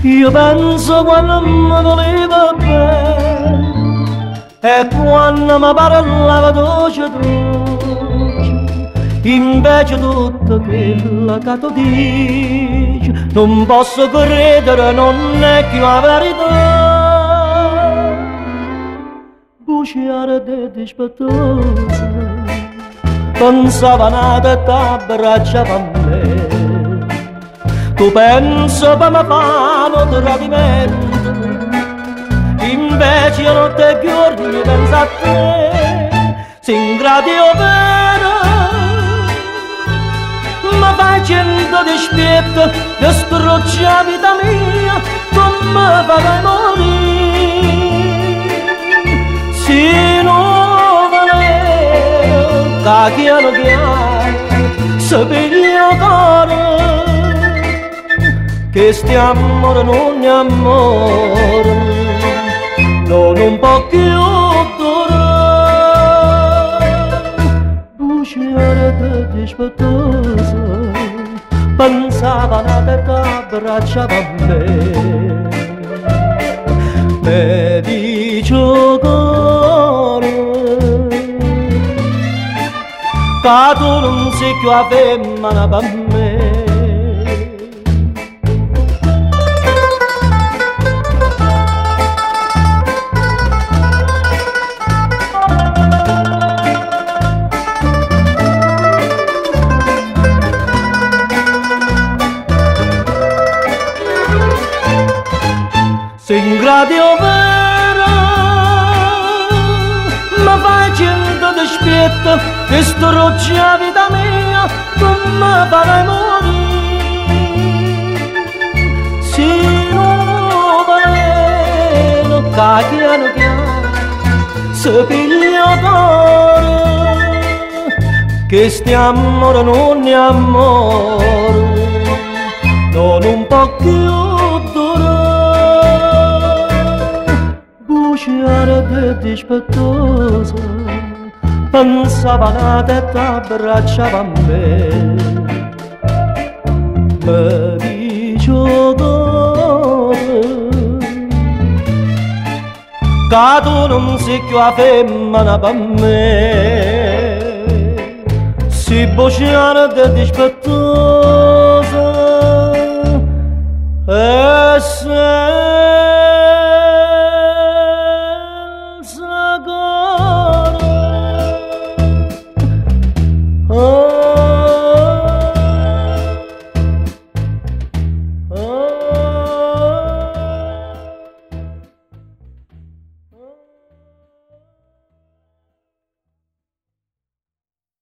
Io penso quando mi voleva bene e quando mi parlava dolce dolce, invece tutto quello che tu dici non posso credere, non è più la verità. Bucciare di dispettosa, pensava nata e t'abbracciava a me. Tu penso per me fanno tradimento, invece io non te giorni penso a te. S'ingratio vero, ma fai cento dispietto, distruggi la vita mia, come farai morire. Se non volevo, che piano piano, se piglia cuore, che sti amore non è amore, non può più durare. Bucciare di dispettosa, pensava nata e t'abbracciava a me. Me dice cuore, che tu non sei più a femmina per me. S'ingratio vero, ma fai cento dispietto, distruggi la vita mia, come farai morire. Se non volevo, che piano piano, se piglia cuore, che sti amore non è amore, non può più durare. Bucciare di dispettosa, pensava nata e t'abbracciava a me. Me dice cuore, che tu non sei più la femmina per me. Si bucciare di dispettosa e senza cuore.